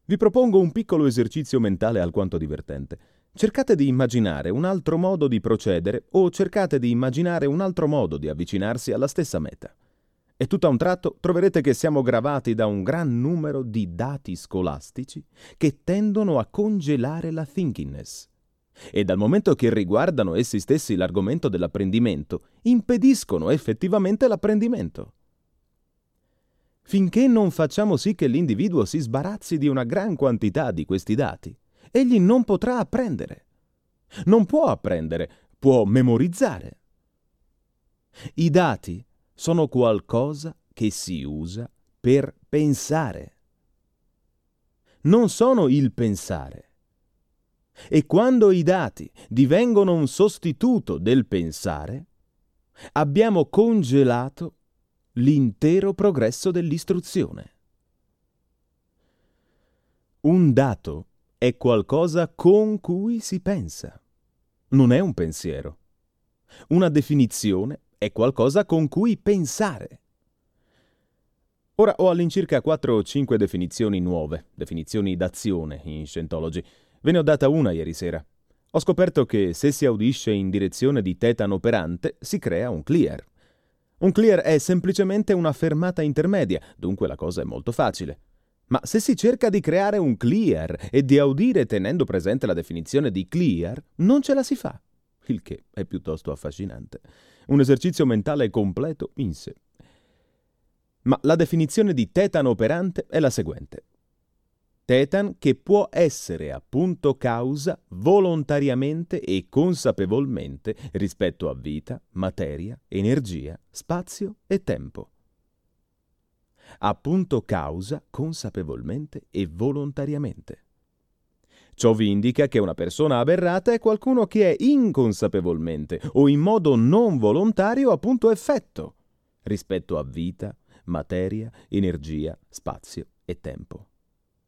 Vi propongo un piccolo esercizio mentale alquanto divertente. Cercate di immaginare un altro modo di procedere o cercate di immaginare un altro modo di avvicinarsi alla stessa meta. E tutto a un tratto troverete che siamo gravati da un gran numero di dati scolastici che tendono a congelare la thinkingness. E dal momento che riguardano essi stessi l'argomento dell'apprendimento, impediscono effettivamente l'apprendimento. Finché non facciamo sì che l'individuo si sbarazzi di una gran quantità di questi dati, egli non potrà apprendere. Non può apprendere, può memorizzare. I dati sono qualcosa che si usa per pensare. Non sono il pensare. E quando i dati divengono un sostituto del pensare, abbiamo congelato l'intero progresso dell'istruzione. Un dato è qualcosa con cui si pensa. Non è un pensiero. Una definizione è qualcosa con cui pensare. Ora ho all'incirca 4 o 5 definizioni nuove, definizioni d'azione in Scientology. Ve ne ho data una ieri sera. Ho scoperto che se si audisce in direzione di tetano operante si crea un clear. Un clear è semplicemente una fermata intermedia, dunque la cosa è molto facile. Ma se si cerca di creare un clear e di audire tenendo presente la definizione di clear, non ce la si fa, il che è piuttosto affascinante. Un esercizio mentale completo in sé. Ma la definizione di tetano operante è la seguente. Tetan che può essere appunto causa volontariamente e consapevolmente rispetto a vita, materia, energia, spazio e tempo. Appunto causa consapevolmente e volontariamente. Ciò vi indica che una persona aberrata è qualcuno che è inconsapevolmente o in modo non volontario appunto effetto rispetto a vita, materia, energia, spazio e tempo.